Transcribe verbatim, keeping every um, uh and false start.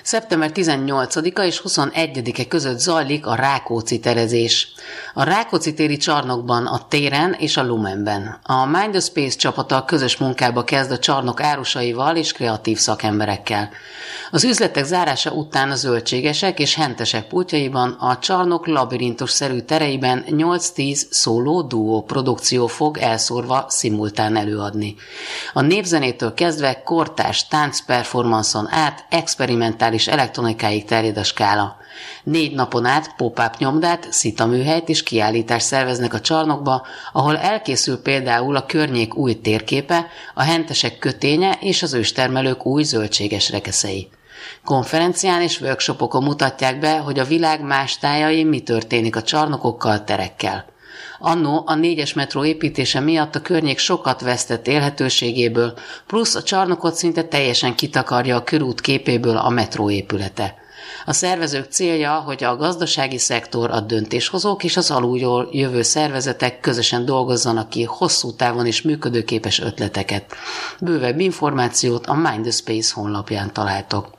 szeptember tizennyolcadika és huszonegyedike között zajlik a Rákóczi terezés. A Rákóczi téri csarnokban, a téren és a Lumenben. A Mind the Space csapata közös munkába kezd a csarnok árusaival és kreatív szakemberekkel. Az üzletek zárása után a zöldségesek és hentesek pultjaiban a csarnok labirintus-szerű tereiben nyolc-tíz szóló duó produkció fog elszórva szimultán előadni. A népzenétől kezdve kortárs táncperformanszon át experimentális elektronikáig terjed a skála. Négy napon át pop-up nyomdát, szitaműhelyt és kiállítást szerveznek a csarnokba, ahol elkészül például a környék új térképe, a hentesek köténye és az őstermelők új zöldséges rekeszei. Konferencián és workshopokon mutatják be, hogy a világ más tájain mi történik a csarnokokkal, terekkel. Annó a négyes metró építése miatt a környék sokat vesztett élhetőségéből, plusz a csarnokot szinte teljesen kitakarja a körút képéből a metró épülete. A szervezők célja, hogy a gazdasági szektor, a döntéshozók és az alulról jövő szervezetek közösen dolgozzanak ki hosszú távon is működőképes ötleteket. Bővebb információt a Mind the Space honlapján találtok.